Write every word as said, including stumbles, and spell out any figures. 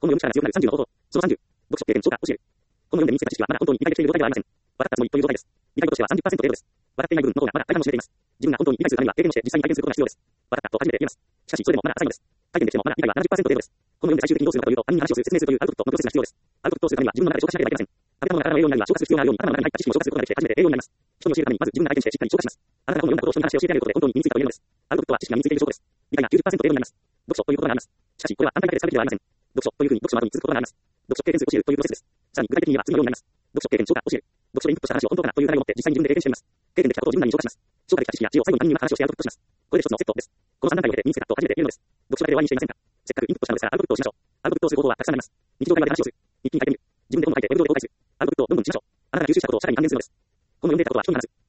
本の読み力が強くなるさんじゅうの方法。そのさんじゅう。読書経験超過教える。本の読んで身につけた知識はまだ本当に理解できている状態ではありません。分かったつもりという状態です。理解度としては さんじゅっパーセント 程度です。分かっていない部分の方がまだ大半を占めています。自分が本当に理解するためには経験をして実際に体験することが必要です。分かったと初めて言えます。しかし、それでもまだ浅いのです。体験できてもまだ理解は ななじゅっパーセント 程度です。本を読んで最終的にどうするのかというと、他人に話をする、説明するというアウトプットのプロセスが必要です。アウトプットをするためには自分の中で消化しなければいけません。食べたものが体の栄養になるには消化する必要があるように、頭の中に入った知識も消化することができて初めて栄養になります。人に教えるためにまず自分が体験してしっかり消化します。あなたが本を読んだことを人に話を教えてあげることで本当に身についたと言えるのです。アウトプットは知識が身についている証拠です。理解が きゅうじゅっパーセント 程度になります。読書ということがあります。しかし、これは単体だけで使うべきではありません。読書というふうに読書の後に続くことがあります。読書経験する教えるというプロセスです。さらに具体的には次のようになります。読書経験超過教える。読書でインプットした話を本当かなという疑いを持って実際に自分で経験してみます。経験できたことを自分なりに消化します。消化できた知識や知恵を最後に他人にまた話をしてアウトプットします。これで一つのセットです。このさん段階を経て身につけたと初めて言えるのです。読書だけで終わりにしていませんか？せっかくインプットしたのですからアウトプットをしましょう。アウトプットをする方法はたくさんあります。日常会話で話をする。日記に書いてみる。自分で本を書いてウェブ上で公開する。アウトプットを論文にしましょう。あなたが吸収したことを社会に還元するのです。本の読んでいたことは人に話す。